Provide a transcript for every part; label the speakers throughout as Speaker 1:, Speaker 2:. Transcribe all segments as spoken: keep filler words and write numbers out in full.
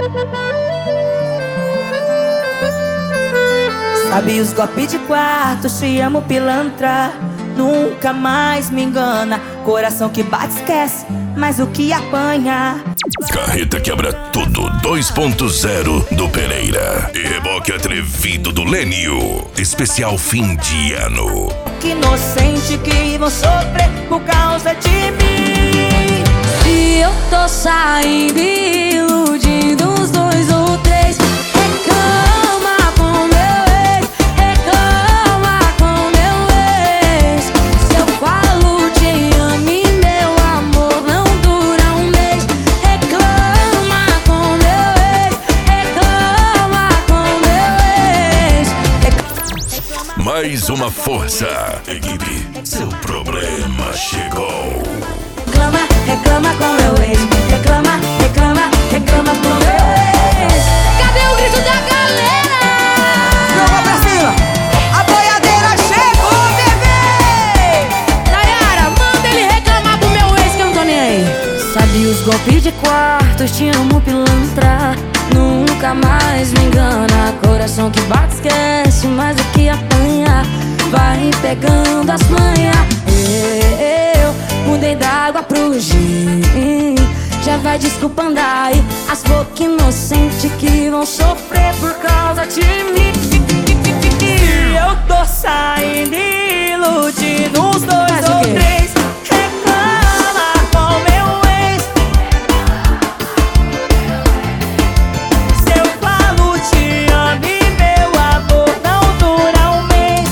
Speaker 1: Sabe os golpes de quarto, te amo pilantra. Nunca mais me engana. Coração que bate esquece, mas o que apanha.
Speaker 2: Carreta quebra tudo dois ponto zero do Pereira. E reboque atrevido do Lênio. Especial fim de ano.
Speaker 1: Que inocente que vão sofrer por causa de mim.
Speaker 3: Se eu tô saindo iludindo os dois ou três, reclama com meu ex, reclama com meu ex. Se eu falo te amo e meu amor não dura um mês, reclama com meu ex, reclama com meu ex.
Speaker 2: Mais uma força. Equipe, seu problema chegou.
Speaker 1: Reclama, reclama com meu ex. Reclama, reclama, reclama com meu ex.
Speaker 3: Cadê o grito da galera?
Speaker 1: Joga pra cima. A boiadeira chegou, bebê.
Speaker 3: Nayara, manda ele reclamar pro meu ex que eu não tô nem aí. Sabe os golpes de quartos, te amo pilantra. Nunca mais me engana. Coração que bate esquece, mas o que apanha vai pegando as manhas. Eu mudei da água pro gin, já vai desculpando aí as bocas inocentes que vão sofrer por causa de mim.
Speaker 1: Eu tô saindo iludindo os dois
Speaker 3: Faz o
Speaker 1: ou
Speaker 3: quê?
Speaker 1: três. Reclama com meu ex. Se eu falo te amo e meu amor não dura um mês,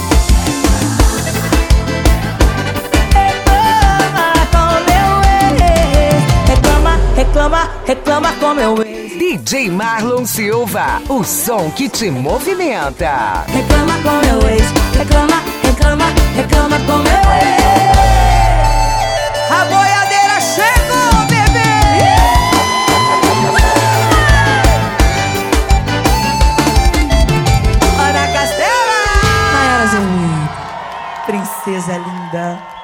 Speaker 1: reclama com meu ex. Reclama, reclama, reclama com meu ex.
Speaker 4: D J Marlon Silva, o som que te movimenta.
Speaker 1: Reclama com meu ex. Reclama, reclama, reclama com meu ex. A boiadeira chegou, bebê. Ana Castela.
Speaker 3: Nayara Zermin.
Speaker 1: Princesa linda.